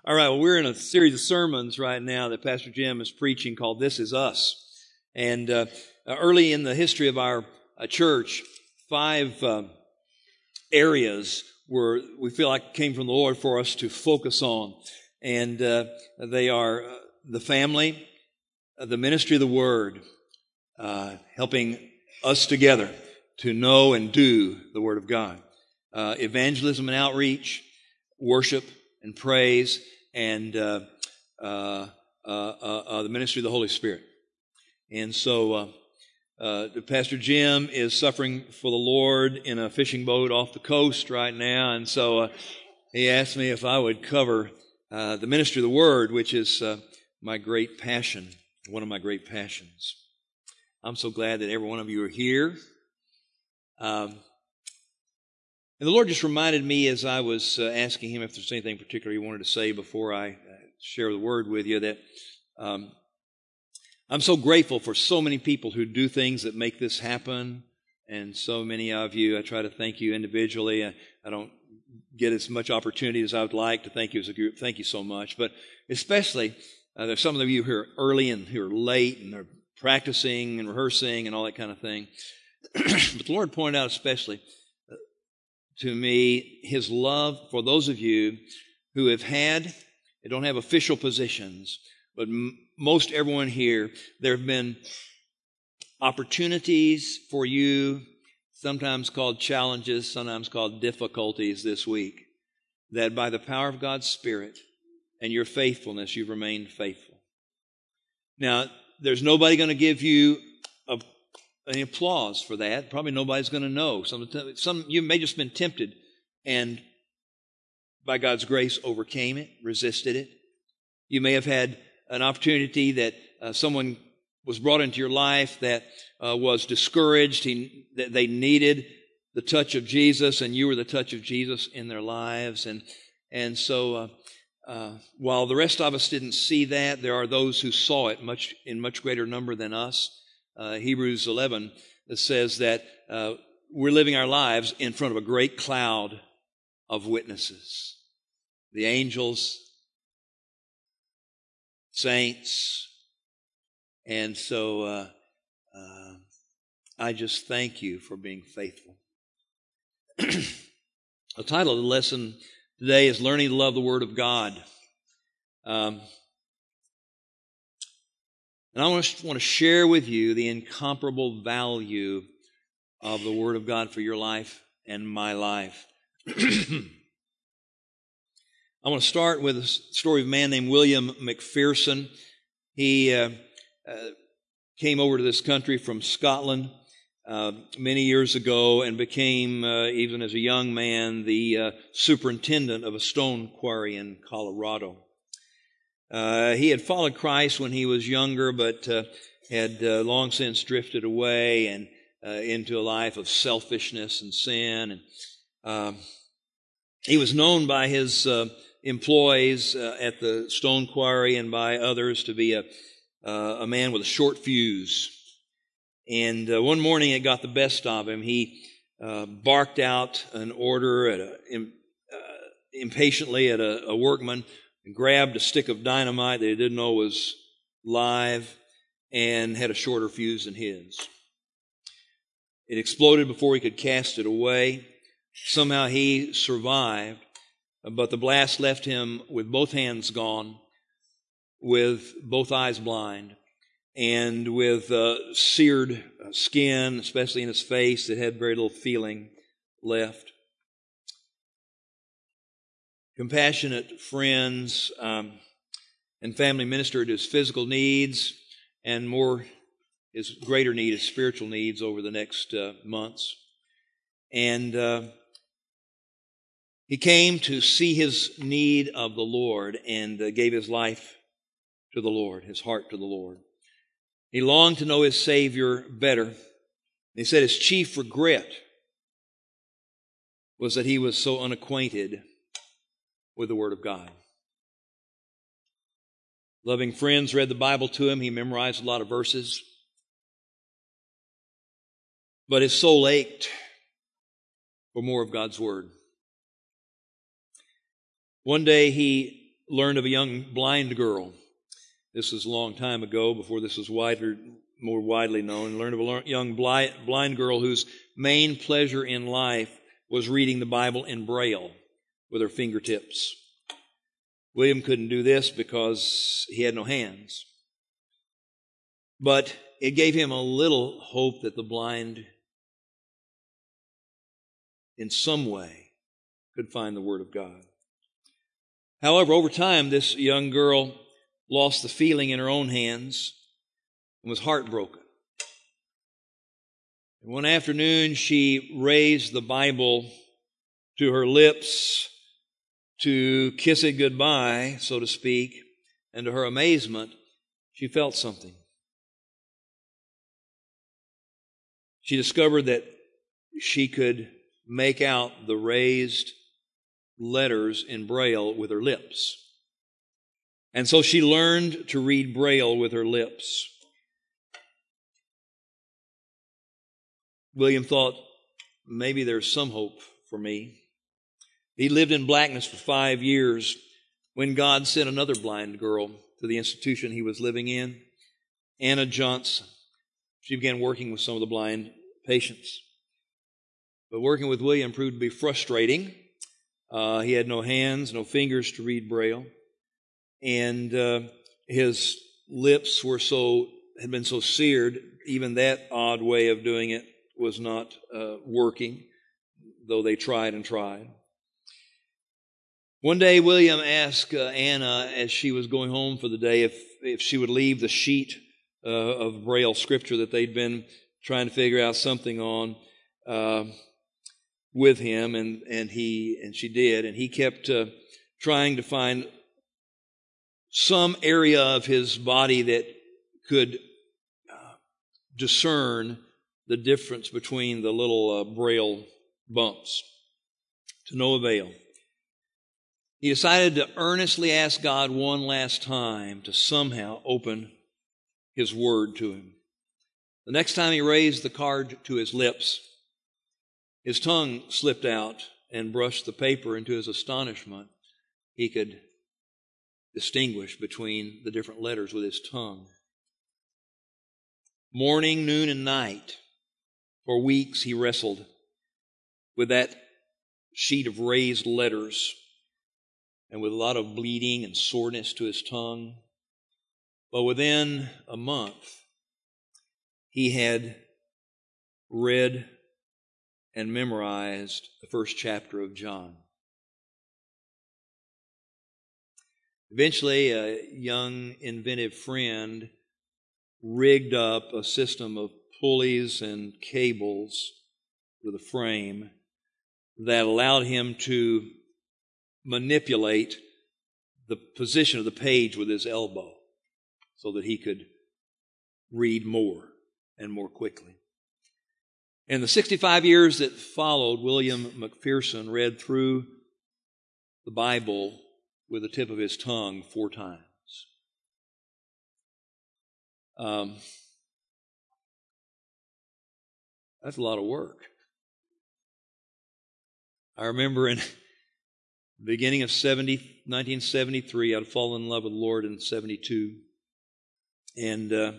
All right, well, we're in a series of sermons right now that Pastor Jim is preaching called This Is Us. And early in the history of our church, 5 areas were we feel like came from the Lord for us to focus on. And they are the family, the ministry of the Word, helping us together to know and do the Word of God, evangelism and outreach, worship and praise, and the ministry of the Holy Spirit. And so Pastor Jim is suffering for the Lord in a fishing boat off the coast right now, and so he asked me if I would cover the ministry of the Word, which is my great passion, one of my great passions. I'm so glad that every one of you are here. And the Lord just reminded me as I was asking Him if there's anything particular He wanted to say before I share the Word with you, that I'm so grateful for so many people who do things that make this happen, and so many of you. I try to thank you individually. I don't get as much opportunity as I would like to thank you as a group. Thank you so much. But especially, there's some of you who are early and who are late and are practicing and rehearsing and all that kind of thing. But the Lord pointed out especially to me His love for those of you who have had, they don't have official positions, but most everyone here, there have been opportunities for you, sometimes called challenges, sometimes called difficulties this week, that by the power of God's Spirit and your faithfulness, you've remained faithful. Now, there's nobody going to give you any applause for that. Probably nobody's going to know. Some you may just been tempted and by God's grace overcame it, resisted it. You may have had an opportunity that someone was brought into your life that was discouraged. That they needed the touch of Jesus, and you were the touch of Jesus in their lives. And so while the rest of us didn't see that, there are those who saw it in much greater number than us. Hebrews 11 says that we're living our lives in front of a great cloud of witnesses. The angels, saints, and so I just thank you for being faithful. The title of the lesson today is Learning to Love the Word of God. And I want to share with you the incomparable value of the Word of God for your life and my life. I want to start with a story of a man named William McPherson. He came over to this country from Scotland many years ago and became, even as a young man, the superintendent of a stone quarry in Colorado. He had followed Christ when he was younger, but had long since drifted away and into a life of selfishness and sin. And he was known by his employees at the stone quarry and by others to be a man with a short fuse. And one morning it got the best of him. He barked out an order impatiently at a workman, and grabbed a stick of dynamite that he didn't know was live and had a shorter fuse than his. It exploded before he could cast it away. Somehow he survived, but the blast left him with both hands gone, with both eyes blind, and with seared skin, especially in his face, that had very little feeling left. Compassionate friends and family ministered his physical needs, and his greater need, his spiritual needs over the next months. And he came to see his need of the Lord and gave his life to the Lord, his heart to the Lord. He longed to know his Savior better. He said his chief regret was that he was so unacquainted with the Word of God. Loving friends read the Bible to him. He memorized a lot of verses. But his soul ached for more of God's Word. One day he learned of a young blind girl. This was a long time ago, before this was more widely known. Learned of a young blind girl whose main pleasure in life was reading the Bible in Braille with her fingertips. William couldn't do this because he had no hands. But it gave him a little hope that the blind, in some way, could find the Word of God. However, over time, this young girl lost the feeling in her own hands and was heartbroken. And one afternoon, she raised the Bible to her lips to kiss it goodbye, so to speak, and to her amazement, she felt something. She discovered that she could make out the raised letters in Braille with her lips. And so she learned to read Braille with her lips. William thought, maybe there's some hope for me. He lived in blackness for 5 years when God sent another blind girl to the institution he was living in, Anna Johnson. She began working with some of the blind patients. But working with William proved to be frustrating. He had no hands, no fingers to read Braille. And his lips had been so seared, even that odd way of doing it was not working, though they tried and tried. One day, William asked Anna, as she was going home for the day, if she would leave the sheet of Braille scripture that they'd been trying to figure out something on with him, and she did, and he kept trying to find some area of his body that could discern the difference between the little Braille bumps. To no avail. He decided to earnestly ask God one last time to somehow open His Word to him. The next time he raised the card to his lips, his tongue slipped out and brushed the paper, and to his astonishment, he could distinguish between the different letters with his tongue. Morning, noon, and night, for weeks he wrestled with that sheet of raised letters, and with a lot of bleeding and soreness to his tongue. But within a month, he had read and memorized the first chapter of John. Eventually, a young, inventive friend rigged up a system of pulleys and cables with a frame that allowed him to manipulate the position of the page with his elbow so that he could read more and more quickly. In the 65 years that followed, William McPherson read through the Bible with the tip of his tongue 4 times. That's a lot of work. I remember in the beginning of 1973, I'd fallen in love with the Lord in 72. And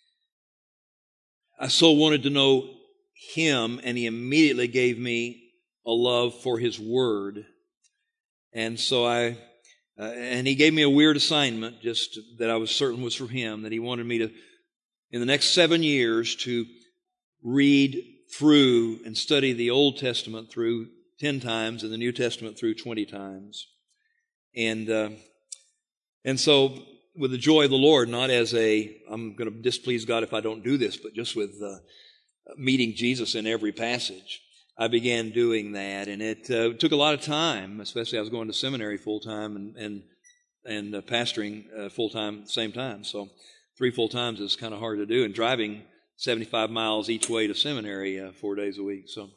I so wanted to know Him, and He immediately gave me a love for His Word. And so and He gave me a weird assignment, just that I was certain was from Him, that He wanted me to, in the next 7 years, to read through and study the Old Testament through 10 times and the New Testament through 20 times. And so with the joy of the Lord, not as I'm going to displease God if I don't do this, but just with meeting Jesus in every passage, I began doing that. And it took a lot of time, especially I was going to seminary full-time and pastoring full-time at the same time. So 3 full times is kind of hard to do, and driving 75 miles each way to seminary 4 days a week. So,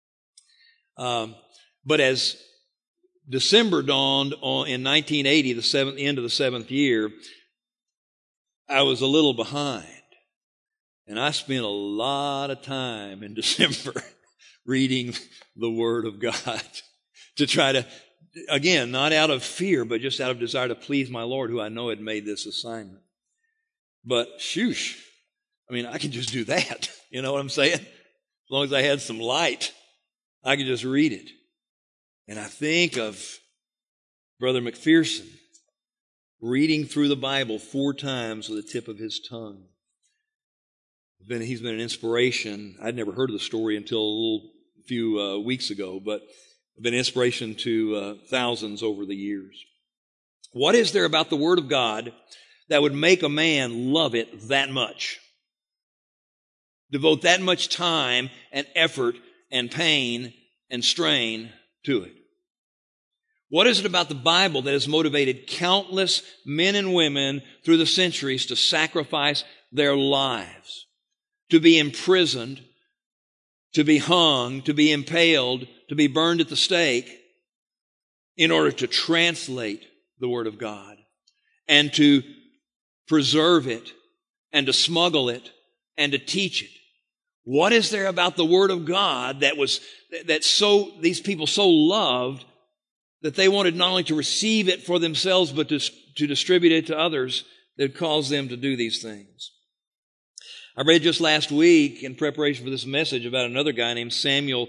but as December dawned in 1980, the end of the 7th year, I was a little behind. And I spent a lot of time in December reading the Word of God to try to again, not out of fear, but just out of desire to please my Lord, who I know had made this assignment. But, shoosh, I mean, I can just do that. You know what I'm saying? As long as I had some light, I could just read it. And I think of Brother McPherson reading through the Bible 4 times with the tip of his tongue. He's been an inspiration. I'd never heard of the story until a few weeks ago, but been an inspiration to thousands over the years. What is there about the Word of God that would make a man love it that much? Devote that much time and effort and pain and strain to it? What is it about the Bible that has motivated countless men and women through the centuries to sacrifice their lives, to be imprisoned, to be hung, to be impaled, to be burned at the stake in order to translate the Word of God and to preserve it and to smuggle it and to teach it? What is there about the Word of God that these people so loved that they wanted not only to receive it for themselves but to distribute it to others that caused them to do these things? I read just last week in preparation for this message about another guy named Samuel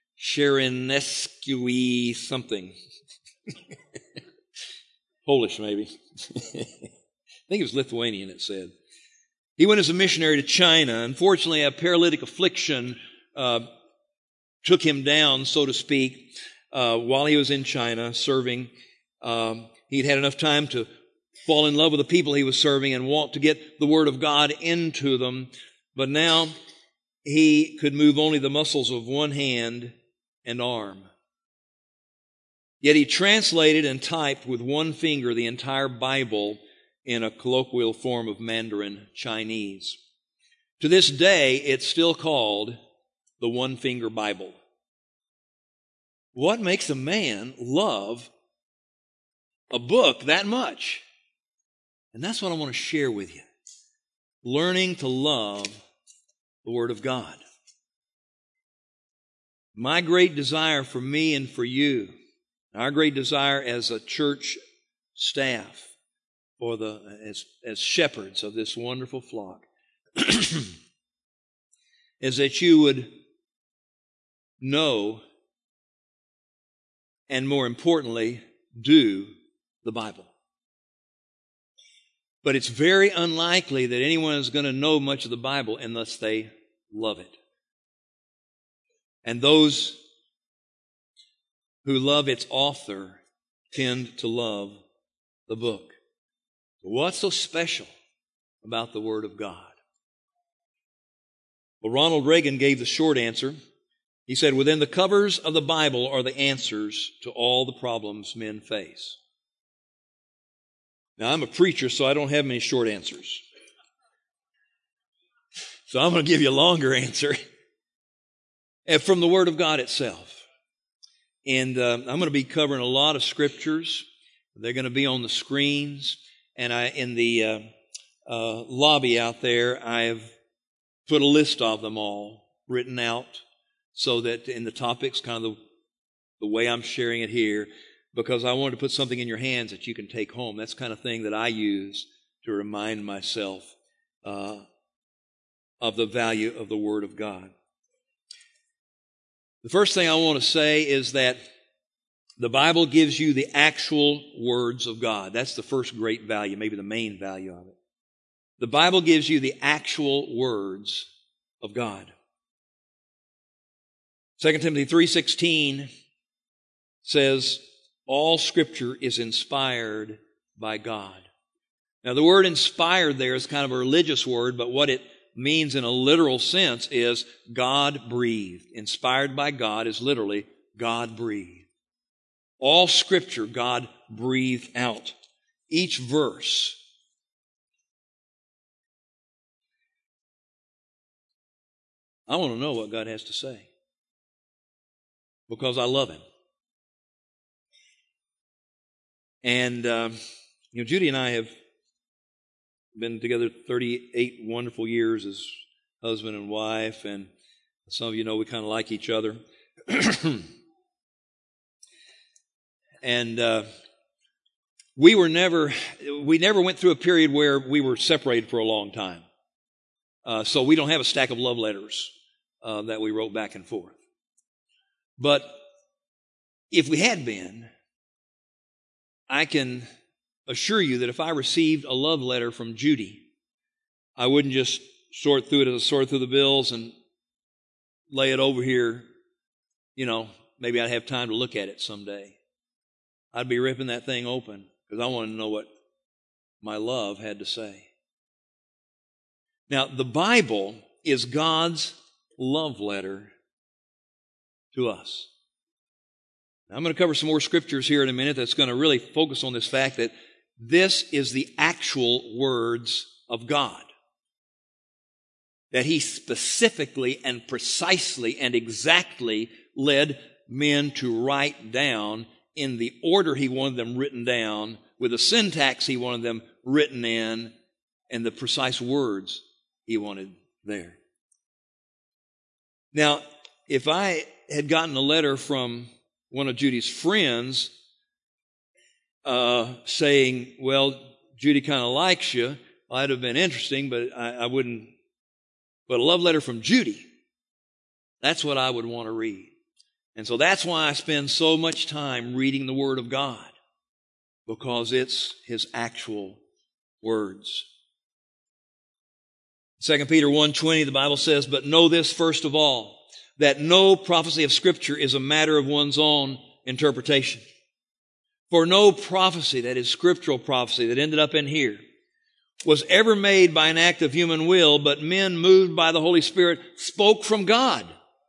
Cherenescu something. Polish, maybe. I think it was Lithuanian, it said. He went as a missionary to China. Unfortunately, a paralytic affliction took him down, so to speak, while he was in China serving. He'd had enough time to fall in love with the people he was serving and want to get the Word of God into them. But now he could move only the muscles of one hand and arm. Yet he translated and typed with one finger the entire Bible in a colloquial form of Mandarin Chinese. To this day, it's still called the One-Finger Bible. What makes a man love a book that much? And that's what I want to share with you. Learning to love the Word of God. My great desire for me and for you, our great desire as a church staff, or as shepherds of this wonderful flock, is that you would know and, more importantly, do the Bible. But it's very unlikely that anyone is going to know much of the Bible unless they love it. And those who love its author tend to love the book. What's so special about the Word of God? Well, Ronald Reagan gave the short answer. He said, within the covers of the Bible are the answers to all the problems men face. Now, I'm a preacher, so I don't have many short answers. So I'm going to give you a longer answer from the Word of God itself. And I'm going to be covering a lot of scriptures. They're going to be on the screens. And in the lobby out there, I've put a list of them all written out so that in the topics, kind of the way I'm sharing it here, because I wanted to put something in your hands that you can take home. That's the kind of thing that I use to remind myself of the value of the Word of God. The first thing I want to say is that the Bible gives you the actual words of God. That's the first great value, maybe the main value of it. The Bible gives you the actual words of God. 2 Timothy 3:16 says, all Scripture is inspired by God. Now, the word inspired there is kind of a religious word, but what it means in a literal sense is God-breathed. Inspired by God is literally God-breathed. All Scripture, God breathed out. Each verse. I want to know what God has to say because I love Him. And, Judy and I have been together 38 wonderful years as husband and wife, and some of you know we kind of like each other. And we never went through a period where we were separated for a long time. So we don't have a stack of love letters that we wrote back and forth. But if we had been, I can assure you that if I received a love letter from Judy, I wouldn't just sort through it as I sort through the bills and lay it over here. You know, maybe I'd have time to look at it someday. I'd be ripping that thing open because I wanted to know what my love had to say. Now, the Bible is God's love letter to us. Now, I'm going to cover some more scriptures here in a minute that's going to really focus on this fact that this is the actual words of God. That He specifically and precisely and exactly led men to write down in the order He wanted them written down, with the syntax He wanted them written in, and the precise words He wanted there. Now, if I had gotten a letter from one of Judy's friends saying, well, Judy kind of likes you, well, that'd have been interesting, but I wouldn't. But a love letter from Judy, that's what I would want to read. And so that's why I spend so much time reading the Word of God, because it's His actual words. 2 Peter 1:20, the Bible says, but know this first of all, that no prophecy of Scripture is a matter of one's own interpretation. For no prophecy, that is scriptural prophecy that ended up in here, was ever made by an act of human will, but men moved by the Holy Spirit spoke from God.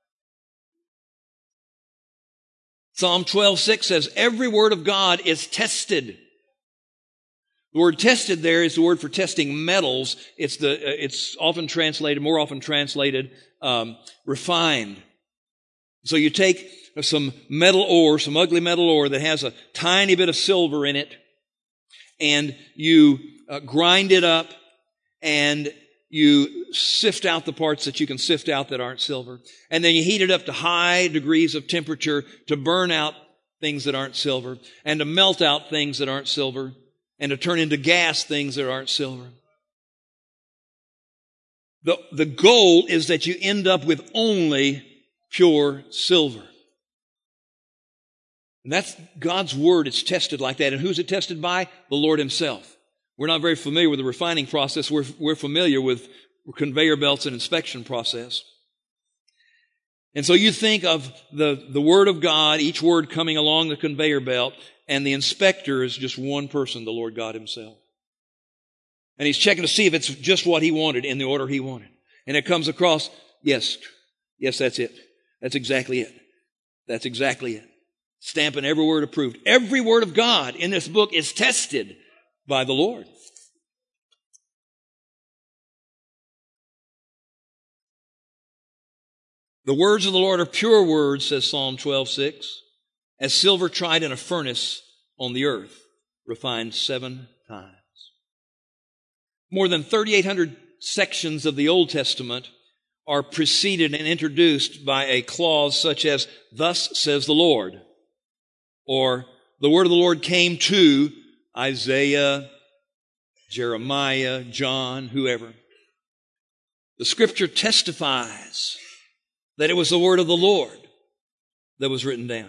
Psalm 12:6 says, every word of God is tested. The word tested there is the word for testing metals. It's often translated, more often translated, refined. So you take some metal ore, some ugly metal ore that has a tiny bit of silver in it, and you grind it up, and you sift out the parts that you can sift out that aren't silver. And then you heat it up to high degrees of temperature to burn out things that aren't silver, and to melt out things that aren't silver, and to turn into gas things that aren't silver. The goal is that you end up with only pure silver. And that's God's Word. It's tested like that. And who's it tested by? The Lord Himself. We're not very familiar with the refining process. We're familiar with conveyor belts and inspection process. And so you think of the Word of God, each word coming along the conveyor belt, and the inspector is just one person, the Lord God Himself. And He's checking to see if it's just what He wanted in the order He wanted. And it comes across, yes, that's it. That's exactly it. That's exactly it. Stamping every word approved. Every word of God in this book is tested by the Lord. The words of the Lord are pure words, says Psalm 12:6, as silver tried in a furnace on the earth, refined 7 times. More than 3,800 sections of the Old Testament are preceded and introduced by a clause such as, thus says the Lord, or the word of the Lord came to Isaiah, Jeremiah, John, whoever. The Scripture testifies that it was the word of the Lord that was written down.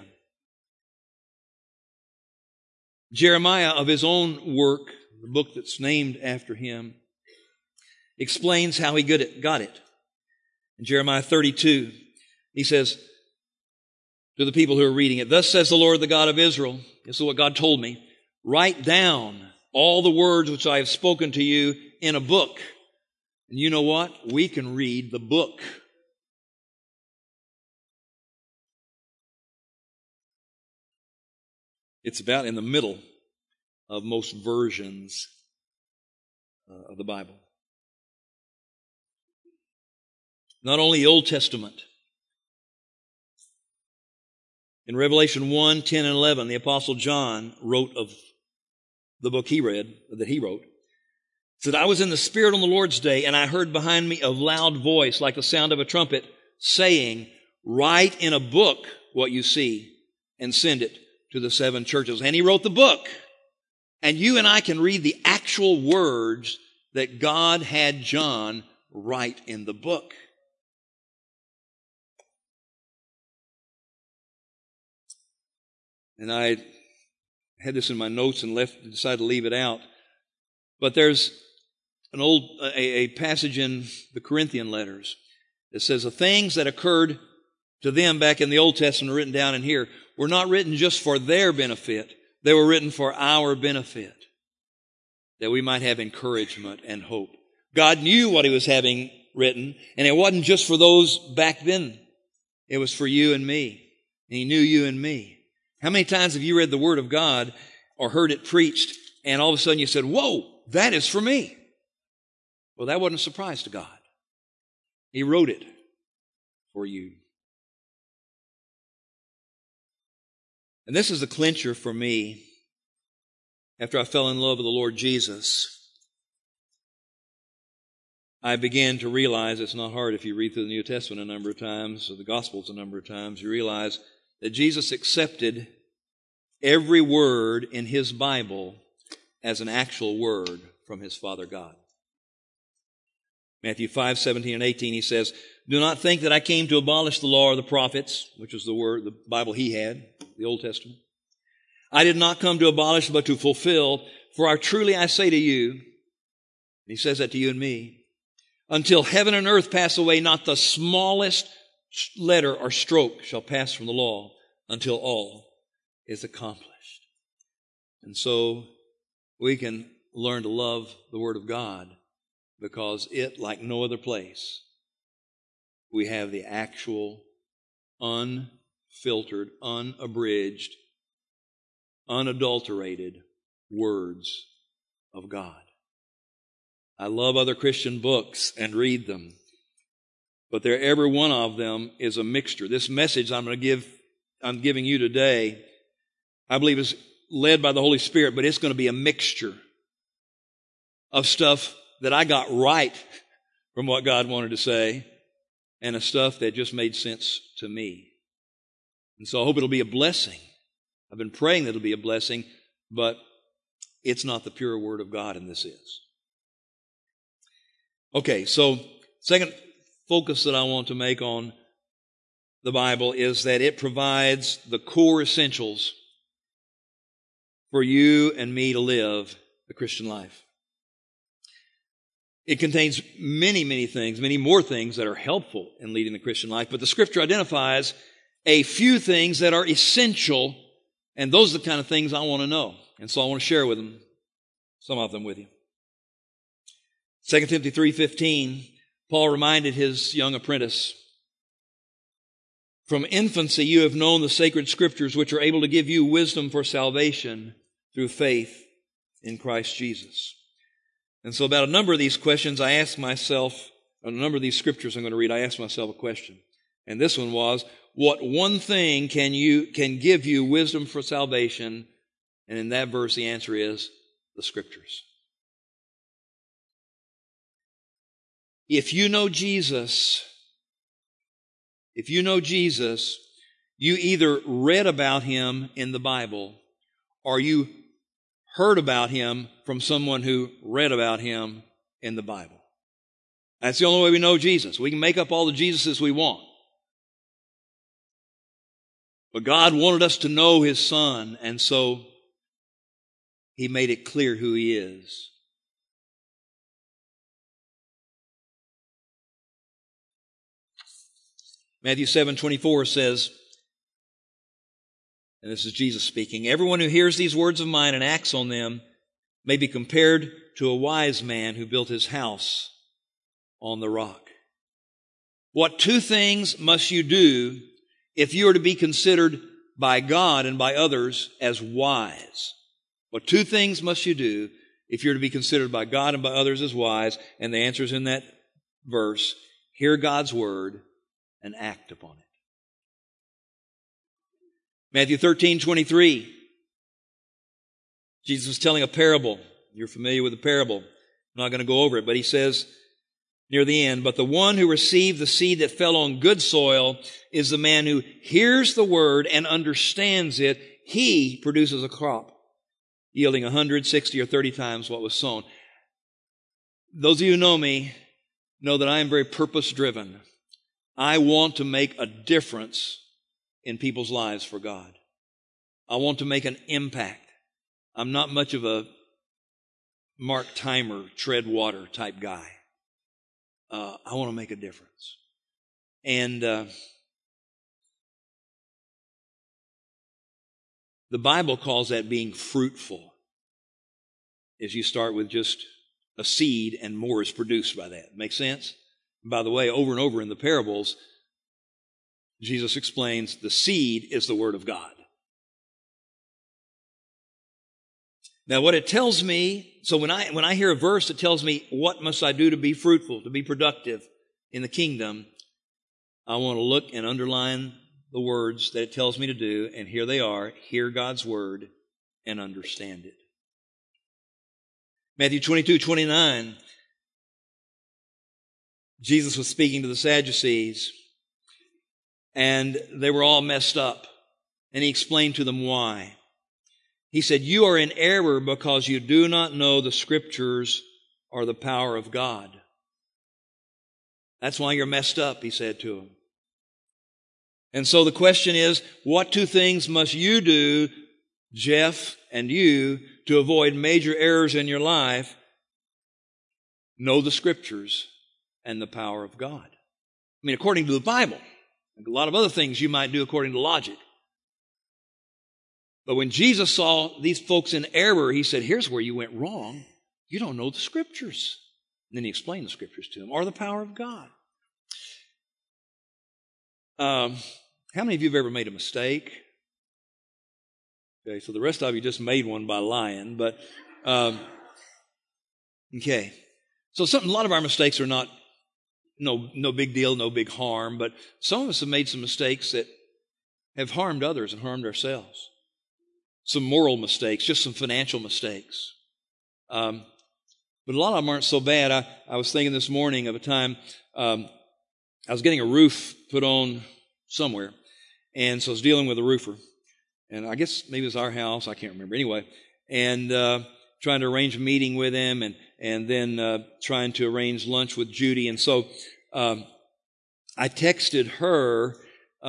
Jeremiah, of his own work, the book that's named after him, explains how he got it. In Jeremiah 32, he says to the people who are reading it, thus says the Lord, the God of Israel, this is what God told me, write down all the words which I have spoken to you in a book. And you know what? We can read the book. It's about in the middle of most versions of the Bible. Not only the Old Testament. In Revelation 1, 10, and 11, the Apostle John wrote of the book he wrote. He said, I was in the Spirit on the Lord's day, and I heard behind me a loud voice like the sound of a trumpet saying, write in a book what you see and send it to the 7 churches. And he wrote the book. And you and I can read the actual words that God had John write in the book. And I had this in my notes and decided to leave it out. But there's a passage in the Corinthian letters that says the things that occurred to them back in the Old Testament written down in here were not written just for their benefit. They were written for our benefit, that we might have encouragement and hope. God knew what he was having written, and it wasn't just for those back then. It was for you and me. And he knew you and me. How many times have you read the Word of God or heard it preached, and all of a sudden you said, whoa, that is for me? Well, that wasn't a surprise to God. He wrote it for you. And this is the clincher for me after I fell in love with the Lord Jesus. I began to realize, it's not hard if you read through the New Testament a number of times, or the Gospels a number of times, you realize that Jesus accepted every word in his Bible as an actual word from his Father God. Matthew 5:17 and 18, he says, "Do not think that I came to abolish the law or the prophets," which was the Bible he had, the Old Testament. "I did not come to abolish, but to fulfill. For truly I say to you," and he says that to you and me, "until heaven and earth pass away, not the smallest letter or stroke shall pass from the law until all is accomplished." And so we can learn to love the Word of God because it, like no other place, we have the actual, unfiltered, unabridged, unadulterated words of God. I love other Christian books and read them, but every one of them is a mixture. This message I'm giving you today, I believe is led by the Holy Spirit, but it's going to be a mixture of stuff that I got right from what God wanted to say and of stuff that just made sense to me. And so I hope it'll be a blessing. I've been praying that it'll be a blessing, but it's not the pure Word of God, and this is. Okay, so second focus that I want to make on the Bible is that it provides the core essentials for you and me to live the Christian life. It contains many, many things, many more things that are helpful in leading the Christian life, but the Scripture identifies a few things that are essential, and those are the kind of things I want to know. And so I want to share with them, some of them with you. 2 Timothy 3:15, Paul reminded his young apprentice, "From infancy you have known the sacred Scriptures, which are able to give you wisdom for salvation through faith in Christ Jesus." And so about a number of these questions I asked myself, a number of these scriptures I'm going to read, I asked myself a question. And this one was, what one thing can give you wisdom for salvation? And in that verse the answer is the Scriptures. If you know Jesus, you either read about Him in the Bible or you heard about Him from someone who read about Him in the Bible. That's the only way we know Jesus. We can make up all the Jesuses we want. But God wanted us to know His Son, and so He made it clear who He is. Matthew 7:24 says, and this is Jesus speaking, "Everyone who hears these words of mine and acts on them may be compared to a wise man who built his house on the rock." What two things must you do if you are to be considered by God and by others as wise? What two things must you do if you're to be considered by God and by others as wise? And the answer is in that verse. Hear God's word and act upon it. Matthew 13:23. Jesus was telling a parable. You're familiar with the parable. I'm not going to go over it, but he says near the end, "But the one who received the seed that fell on good soil is the man who hears the word and understands it, He produces a crop yielding 100, 60, or 30 times what was sown. Those of you who know me know that I am very purpose-driven. I want to make a difference in people's lives for God. I want to make an impact. I'm not much of a Mark Timer, tread water type guy. I want to make a difference. And the Bible calls that being fruitful, as you start with just a seed and more is produced by that. Make sense? And by the way, over and over in the parables, Jesus explains the seed is the Word of God. Now, what it tells me, so when I hear a verse that tells me what must I do to be fruitful, to be productive in the kingdom, I want to look and underline the words that it tells me to do, and here they are: hear God's word and understand it. Matthew 22:29, Jesus was speaking to the Sadducees, and they were all messed up, and he explained to them why. He said, you are in error because you do not know the Scriptures or the power of God. That's why you're messed up, he said to them. And so the question is, what two things must you do, Jeff and you, to avoid major errors in your life? Know the Scriptures and the power of God. I mean, according to the Bible. A lot of other things you might do according to logic. But when Jesus saw these folks in error, he said, here's where you went wrong. You don't know the Scriptures. And then he explained the Scriptures to them, or the power of God. How many of you have ever made a mistake? Okay, so the rest of you just made one by lying, but okay. So a lot of our mistakes are not no big deal, no big harm, but some of us have made some mistakes that have harmed others and harmed ourselves. Some moral mistakes, just some financial mistakes. But a lot of them aren't so bad. I was thinking this morning of a time I was getting a roof put on somewhere, and so I was dealing with a roofer. And I guess maybe it was our house, I can't remember. Anyway, and trying to arrange a meeting with him, and then trying to arrange lunch with Judy. And so I texted her,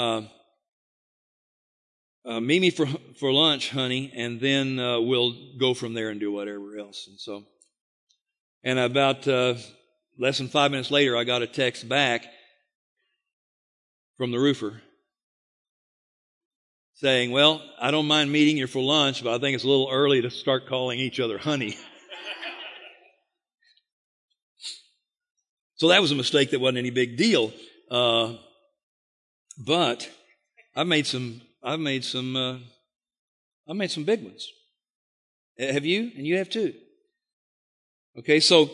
meet me for lunch, honey, and then we'll go from there and do whatever else. And about less than 5 minutes later, I got a text back from the roofer saying, well, I don't mind meeting you for lunch, but I think it's a little early to start calling each other honey. So that was a mistake that wasn't any big deal. But I've made some big ones. Have you? And you have too. Okay, so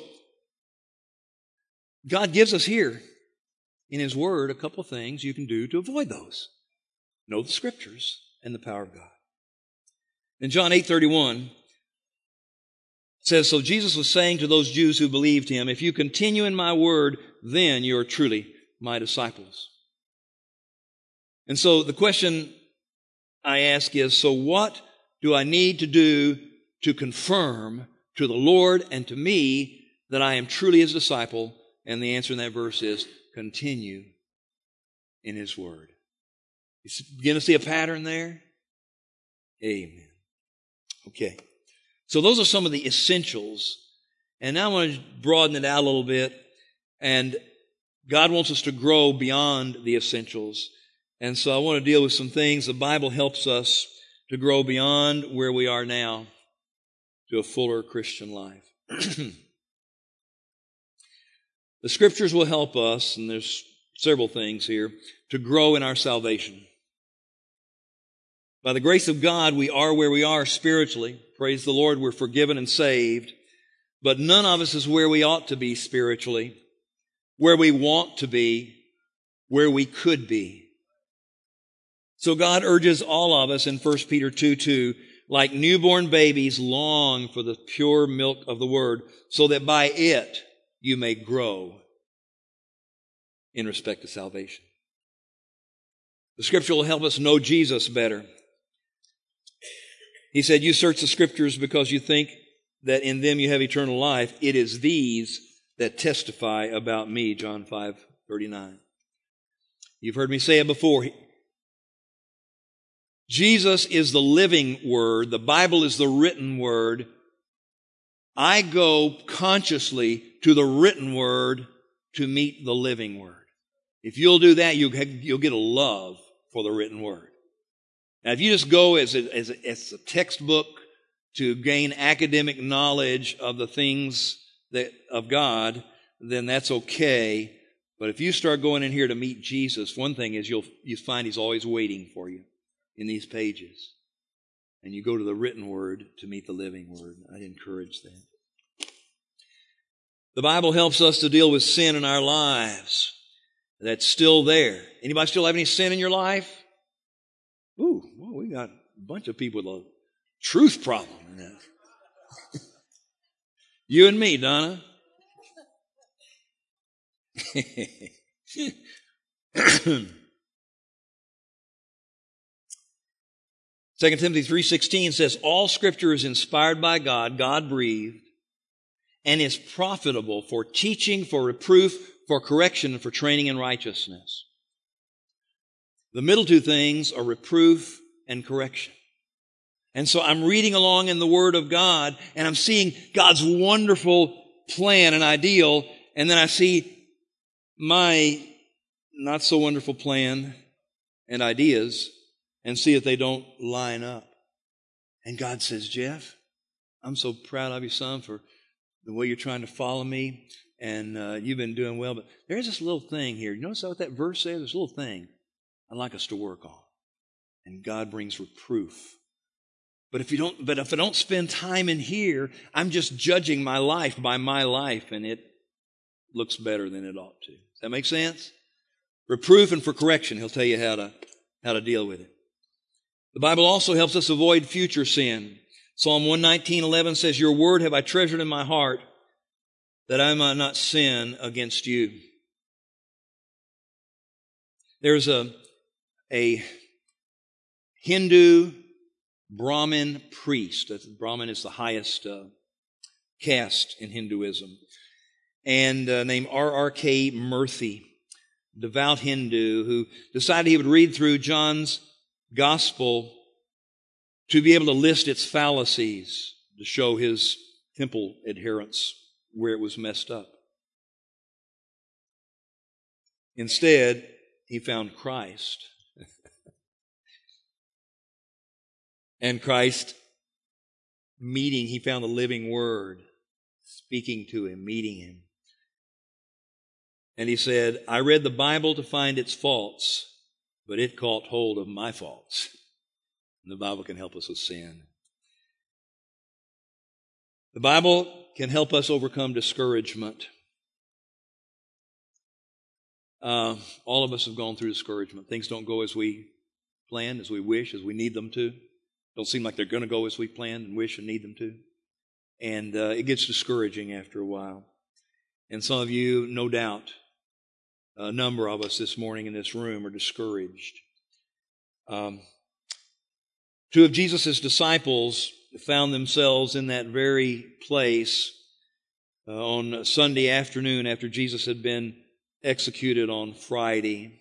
God gives us here in His Word a couple of things you can do to avoid those. Know the Scriptures and the power of God. In John 8:31, it says, so Jesus was saying to those Jews who believed Him, if you continue in my word, then you are truly my disciples. And so the question I ask is, so what do I need to do to confirm to the Lord and to me that I am truly His disciple? And the answer in that verse is, continue in His word. You begin to see a pattern there? Amen. Okay. So those are some of the essentials. And now I want to broaden it out a little bit. And God wants us to grow beyond the essentials. And so I want to deal with some things. The Bible helps us to grow beyond where we are now to a fuller Christian life. The Scriptures will help us, and there's several things here, to grow in our salvation. By the grace of God, we are where we are spiritually. Praise the Lord, we're forgiven and saved. But none of us is where we ought to be spiritually, where we want to be, where we could be. So God urges all of us in 1 Peter 2:2, like newborn babies, long for the pure milk of the Word, so that by it you may grow in respect to salvation. The Scripture will help us know Jesus better. He said, you search the Scriptures because you think that in them you have eternal life. It is these that testify about me, John 5:39. You've heard me say it before. Jesus is the living Word. The Bible is the written Word. I go consciously to the written Word to meet the living Word. If you'll do that, you'll get a love for the written Word. Now, if you just go as a textbook to gain academic knowledge of the things of God, then that's okay. But if you start going in here to meet Jesus, one thing is you find He's always waiting for you in these pages. And you go to the written Word to meet the living Word. I'd encourage that. The Bible helps us to deal with sin in our lives. That's still there. Anybody still have any sin in your life? Ooh, well, we got a bunch of people with a truth problem. You and me, Donna. 2 Timothy 3:16 says, all Scripture is inspired by God, God-breathed, and is profitable for teaching, for reproof, for correction, and for training in righteousness. The middle two things are reproof and correction. And so I'm reading along in the Word of God, and I'm seeing God's wonderful plan and ideal, and then I see my not so wonderful plan and ideas, and see if they don't line up. And God says, Jeff, I'm so proud of you, son, for the way you're trying to follow me, and you've been doing well, but there's this little thing here. You notice what that verse says? There's a little thing I'd like us to work on. And God brings reproof. But if I don't spend time in here, I'm just judging my life by my life, and it looks better than it ought to. Does that make sense? Reproof and for correction. He'll tell you how to deal with it. The Bible also helps us avoid future sin. Psalm 119:11 says, your word have I treasured in my heart, that I might not sin against you. There's a Hindu Brahmin priest. Brahmin is the highest caste in Hinduism. And named R.R.K. Murthy, devout Hindu, who decided he would read through John's Gospel to be able to list its fallacies, to show his temple adherence where it was messed up. Instead, he found Christ. And Christ he found the living Word, speaking to him, meeting him. And he said, I read the Bible to find its faults, but it caught hold of my faults. And the Bible can help us with sin. The Bible can help us overcome discouragement. All of us have gone through discouragement. Things don't go as we plan, as we wish, as we need them to. Don't seem like they're going to go as we planned and wish and need them to. And it gets discouraging after a while. And some of you, no doubt, a number of us this morning in this room are discouraged. Two of Jesus' disciples found themselves in that very place on Sunday afternoon after Jesus had been executed on Friday.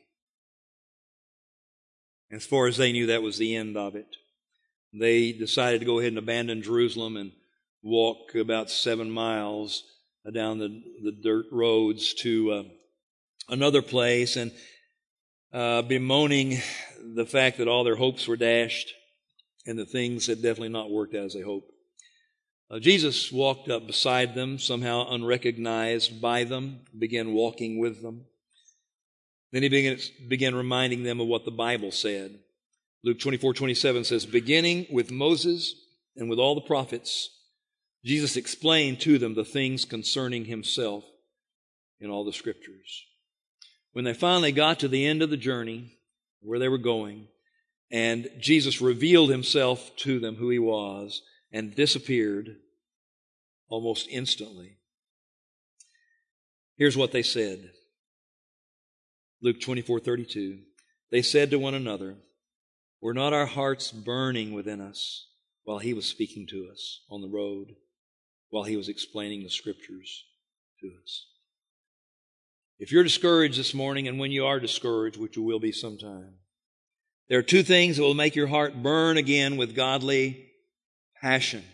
As far as they knew, that was the end of it. They decided to go ahead and abandon Jerusalem and walk about 7 miles down the dirt roads to another place and bemoaning the fact that all their hopes were dashed and the things had definitely not worked out as they hoped. Jesus walked up beside them, somehow unrecognized by them, began walking with them. Then he began reminding them of what the Bible said. Luke 24:27 says, beginning with Moses and with all the prophets, Jesus explained to them the things concerning himself in all the Scriptures. When they finally got to the end of the journey, where they were going, and Jesus revealed himself to them, who he was, and disappeared almost instantly. Here's what they said. Luke 24:32. They said to one another, were not our hearts burning within us while He was speaking to us on the road, while He was explaining the Scriptures to us. If you're discouraged this morning, and when you are discouraged, which you will be sometime, there are two things that will make your heart burn again with godly passion.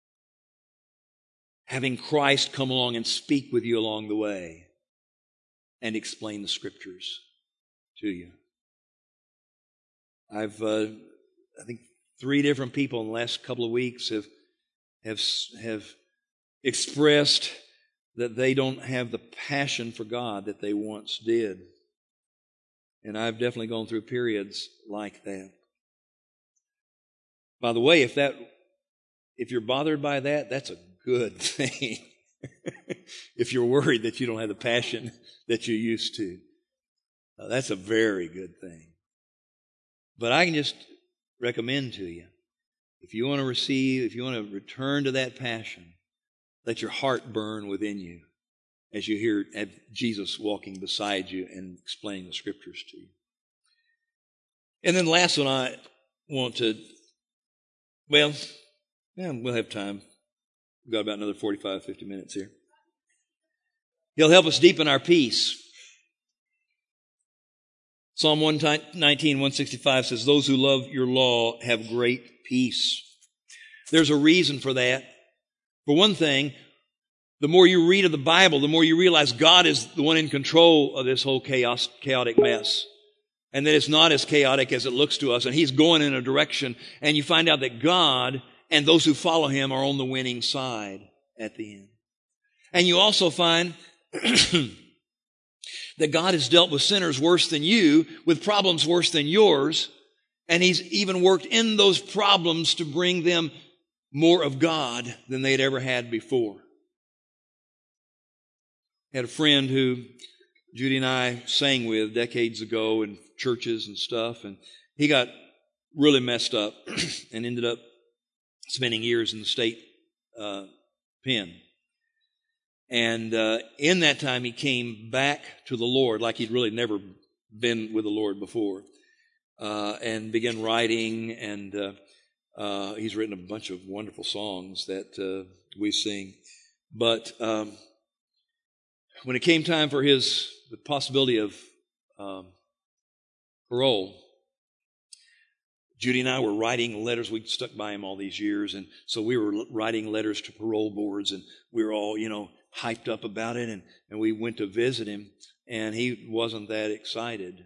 Having Christ come along and speak with you along the way and explain the Scriptures to you. I think 3 different people in the last couple of weeks have expressed that they don't have the passion for God that they once did. And I've definitely gone through periods like that. By the way, if you're bothered by that, that's a good thing. If you're worried that you don't have the passion that you used to, that's a very good thing. But I can just recommend to you, if you want to return to that passion, let your heart burn within you as you hear Jesus walking beside you and explaining the Scriptures to you. And then the last one I want to, we'll have time. We've got about another 45, 50 minutes here. He'll help us deepen our peace. Psalm 119, 165 says, those who love your law have great peace. There's a reason for that. For one thing, the more you read of the Bible, the more you realize God is the one in control of this whole chaotic mess. And that it's not as chaotic as it looks to us. And He's going in a direction. And you find out that God and those who follow Him are on the winning side at the end. And you also find that God has dealt with sinners worse than you, with problems worse than yours. And He's even worked in those problems to bring them more of God than they'd ever had before. I had a friend who Judy and I sang with decades ago in churches and stuff, and he got really messed up and ended up spending years in the state pen. And in that time, he came back to the Lord like he'd really never been with the Lord before, and began writing, and he's written a bunch of wonderful songs that we sing. But when it came time for the possibility of parole, Judy and I were writing letters. We'd stuck by him all these years, and so we were writing letters to parole boards, and we were all, hyped up about it, and we went to visit him, and he wasn't that excited,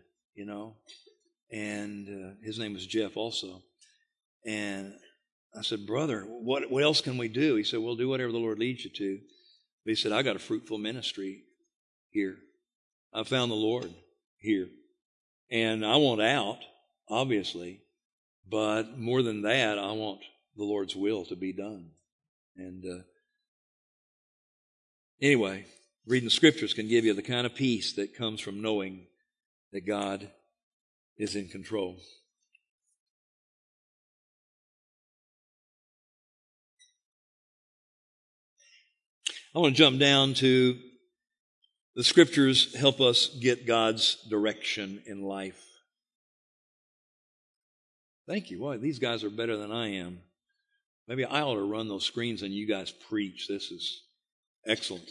and his name was Jeff also. And I said, brother, what else can we do? He said, well, do whatever the Lord leads you to. But he said, I got a fruitful ministry here. I found the Lord here. And I want out, obviously, but more than that, I want the Lord's will to be done. And anyway, reading the Scriptures can give you the kind of peace that comes from knowing that God is in control. I want to jump down to the Scriptures help us get God's direction in life. Thank you. Boy, these guys are better than I am. Maybe I ought to run those screens and you guys preach. This is excellent.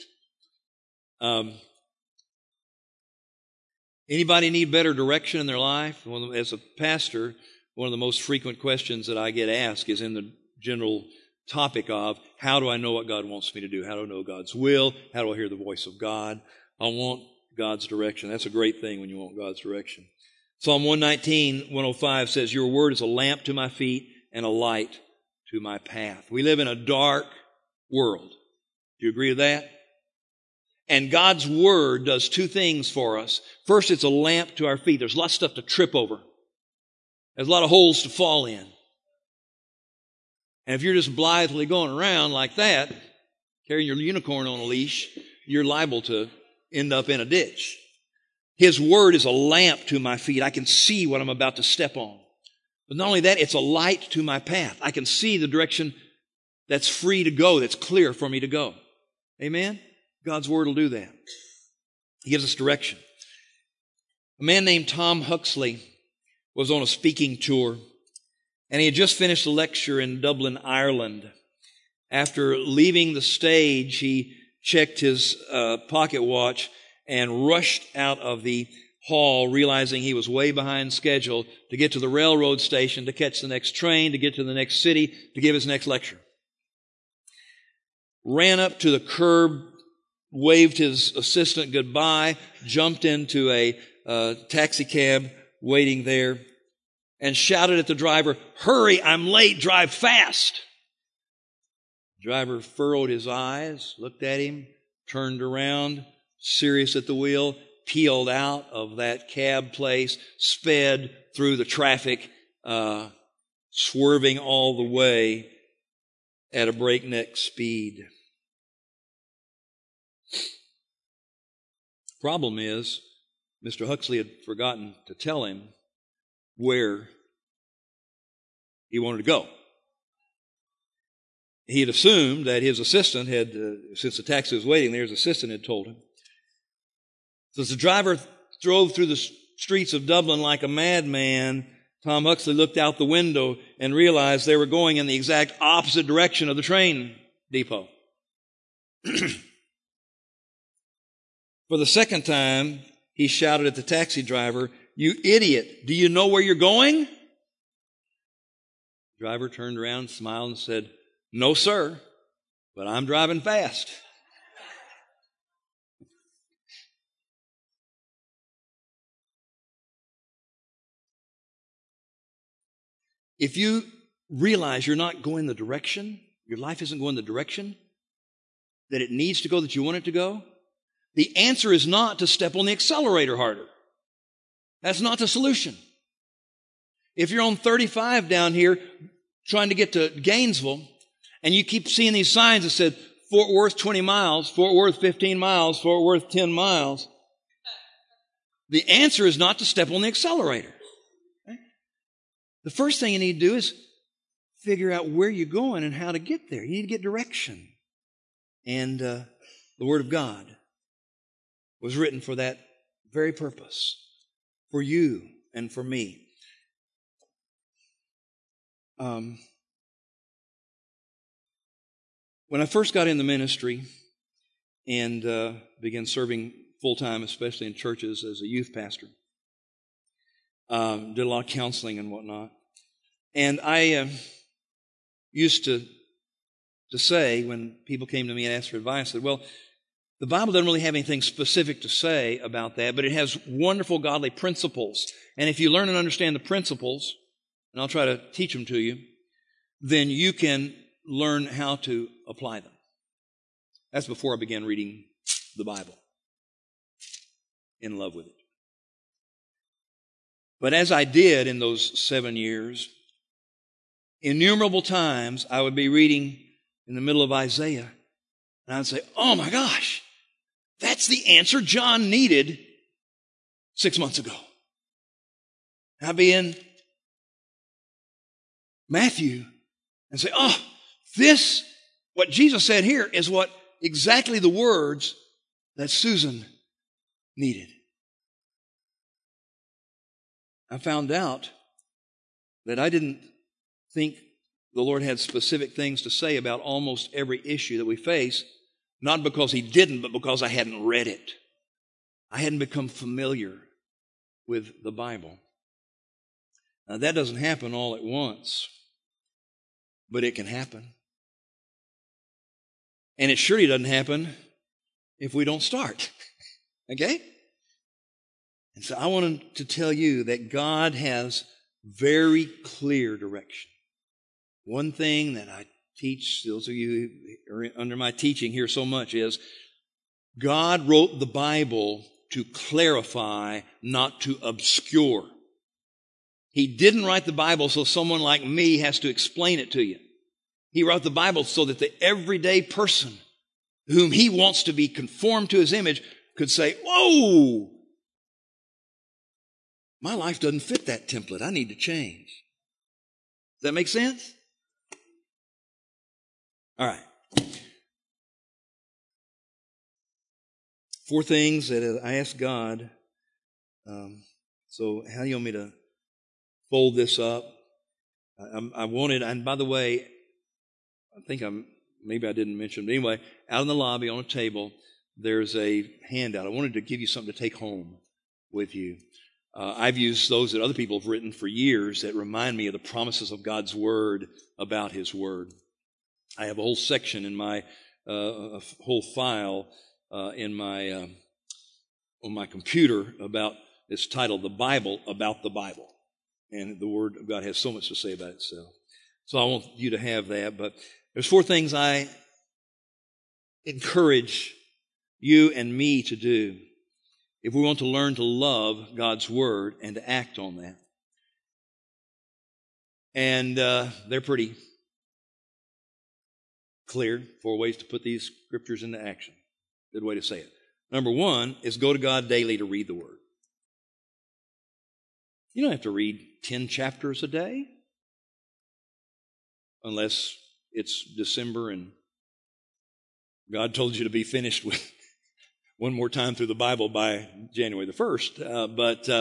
Anybody need better direction in their life? As a pastor, one of the most frequent questions that I get asked is in the general topic of, how do I know what God wants me to do? How do I know God's will? How do I hear the voice of God? I want God's direction. That's a great thing when you want God's direction. Psalm 119, 105 says, your word is a lamp to my feet and a light to my path. We live in a dark world. Do you agree with that? And God's word does two things for us. First, it's a lamp to our feet. There's a lot of stuff to trip over. There's a lot of holes to fall in. And if you're just blithely going around like that, carrying your unicorn on a leash, you're liable to end up in a ditch. His word is a lamp to my feet. I can see what I'm about to step on. But not only that, it's a light to my path. I can see the direction that's free to go, that's clear for me to go. Amen? God's word will do that. He gives us direction. A man named Tom Huxley was on a speaking tour, And he had just finished a lecture in Dublin, Ireland. After leaving the stage, he checked his pocket watch and rushed out of the hall, realizing he was way behind schedule to get to the railroad station, to catch the next train, to get to the next city, to give his next lecture. Ran up to the curb, waved his assistant goodbye, jumped into a taxi cab waiting there, and shouted at the driver, "Hurry, I'm late, drive fast." The driver furrowed his eyes, looked at him, turned around, serious at the wheel, peeled out of that cab place, sped through the traffic, swerving all the way at a breakneck speed. Problem is, Mr. Huxley had forgotten to tell him where he wanted to go. He had assumed that his assistant had, since the taxi was waiting there, his assistant had told him. So as the driver drove through the streets of Dublin like a madman, Tom Huxley looked out the window and realized they were going in the exact opposite direction of the train depot. For the second time, he shouted at the taxi driver, "You idiot, do you know where you're going?" The driver turned around, smiled, and said, "No, sir, but I'm driving fast." If you realize you're not going the direction, your life isn't going the direction that it needs to go, that you want it to go, the answer is not to step on the accelerator harder. That's not the solution. If you're on 35 down here trying to get to Gainesville, and you keep seeing these signs that said Fort Worth 20 miles, Fort Worth 15 miles, Fort Worth 10 miles, the answer is not to step on the accelerator. Okay? The first thing you need to do is figure out where you're going and how to get there. You need to get direction. And the Word of God was written for that very purpose, for you and for me. When I first got in the ministry and began serving full-time, especially in churches as a youth pastor, did a lot of counseling and whatnot. And I used to say, when people came to me and asked for advice, I said, well, the Bible doesn't really have anything specific to say about that, but it has wonderful godly principles. And if you learn and understand the principles, and I'll try to teach them to you, then you can learn how to apply them. That's before I began reading the Bible. In love with it. But as I did in those 7 years, innumerable times I would be reading in the middle of Isaiah, and I'd say, oh my gosh, that's the answer John needed 6 months ago. And I'd be in Matthew and say, oh, this, what Jesus said here is what exactly the words that Susan needed. I found out that I didn't think the Lord had specific things to say about almost every issue that we face, not because He didn't, but because I hadn't read it. I hadn't become familiar with the Bible. Now, that doesn't happen all at once, but it can happen. And it surely doesn't happen if we don't start. Okay? And so I wanted to tell you that God has very clear direction. One thing that I teach, those of you who are under my teaching here so much, is God wrote the Bible to clarify, not to obscure. He didn't write the Bible so someone like me has to explain it to you. He wrote the Bible so that the everyday person whom He wants to be conformed to His image could say, whoa, my life doesn't fit that template. I need to change. Does that make sense? All right. 4 things that I asked God. So how do you want me to fold this up? I wanted, and by the way, maybe I didn't mention, but anyway, out in the lobby on a table, there's a handout. I wanted to give you something to take home with you. I've used those that other people have written for years that remind me of the promises of God's Word about His Word. I have a whole section in my, a whole file in my, on my computer about, it's titled The Bible About the Bible. And the Word of God has so much to say about itself. So I want you to have that. But there's 4 things I encourage you and me to do if we want to learn to love God's Word and to act on that. And they're pretty clear, 4 ways to put these scriptures into action. Good way to say it. Number 1 is go to God daily to read the Word. You don't have to read 10 chapters a day unless it's December and God told you to be finished with one more time through the Bible by January the 1st.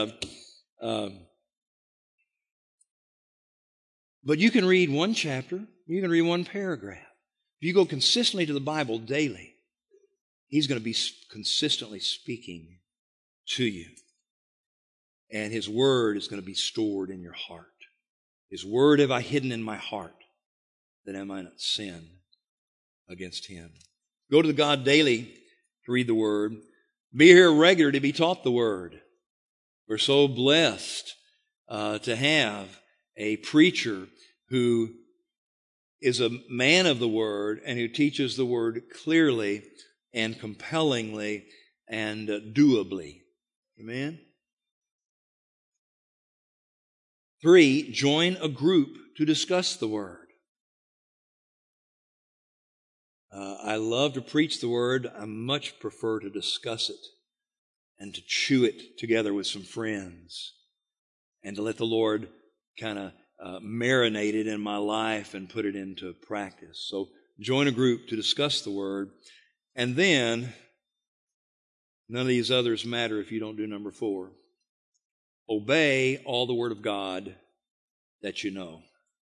But you can read 1 chapter, you can read 1 paragraph. If you go consistently to the Bible daily, He's going to be consistently speaking to you. And His Word is going to be stored in your heart. His Word have I hidden in my heart, that I might not sin against Him. Go to God daily to read the Word. Be here regular to be taught the Word. We're so blessed to have a preacher who is a man of the Word and who teaches the Word clearly and compellingly and doably. Amen? 3, join a group to discuss the Word. I love to preach the Word. I much prefer to discuss it and to chew it together with some friends and to let the Lord kind of marinate it in my life and put it into practice. So join a group to discuss the Word. And then, none of these others matter if you don't do number 4. Obey all the Word of God that you know.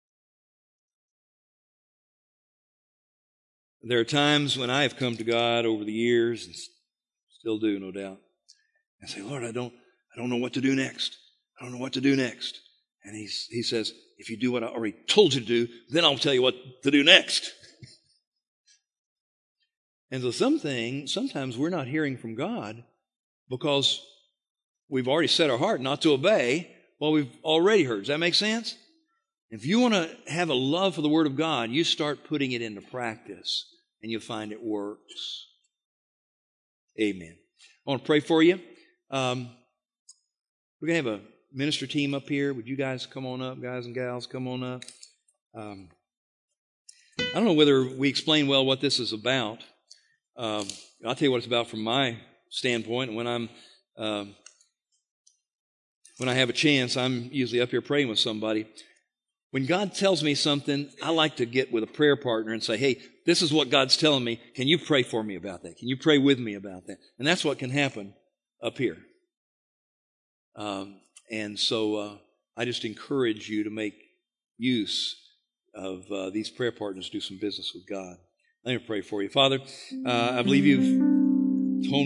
There are times when I have come to God over the years, and still do, no doubt, and say, Lord, I don't know what to do next. I don't know what to do next. And He says, if you do what I already told you to do, then I'll tell you what to do next. And so sometimes we're not hearing from God because we've already set our heart not to obey what we've already heard. Does that make sense? If you want to have a love for the Word of God, you start putting it into practice, and you'll find it works. Amen. I want to pray for you. We're going to have a minister team up here. Would you guys come on up, guys and gals, come on up. I don't know whether we explain well what this is about. I'll tell you what it's about from my standpoint. When I have a chance, I'm usually up here praying with somebody. When God tells me something, I like to get with a prayer partner and say, hey, this is what God's telling me. Can you pray for me about that? Can you pray with me about that? And that's what can happen up here. And so I just encourage you to make use of these prayer partners to do some business with God. Let me pray for you. Father, I believe you've told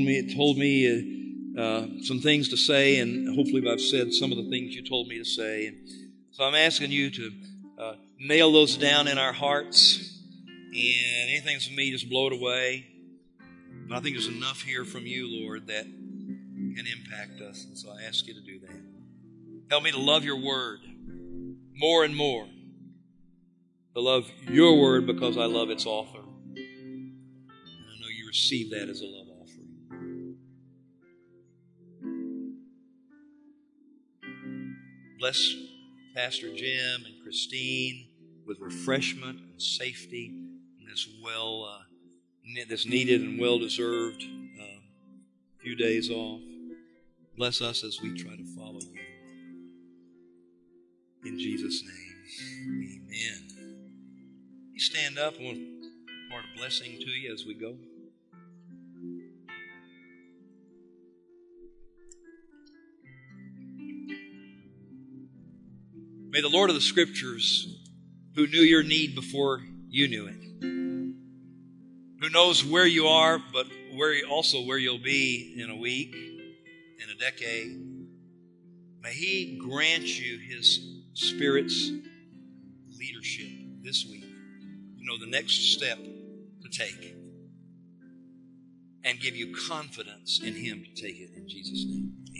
me some things to say, and hopefully I've said some of the things you told me to say. And so I'm asking you to nail those down in our hearts, and anything from me, just blow it away. But I think there's enough here from you, Lord, that can impact us, and so I ask you to do that. Help me to love your Word more and more, to love your Word because I love its author. And I know you receive that as a love offering. Bless Pastor Jim and Christine with refreshment and safety in this this needed and well-deserved few days off. Bless us as we try to follow you. In Jesus' name, amen. You stand up. I want to impart a blessing to you as we go. May the Lord of the Scriptures, who knew your need before you knew it, who knows where you are, but also where you'll be in a week, in a decade, may He grant you His Spirit's leadership this week to know the next step to take and give you confidence in Him to take it in Jesus' name.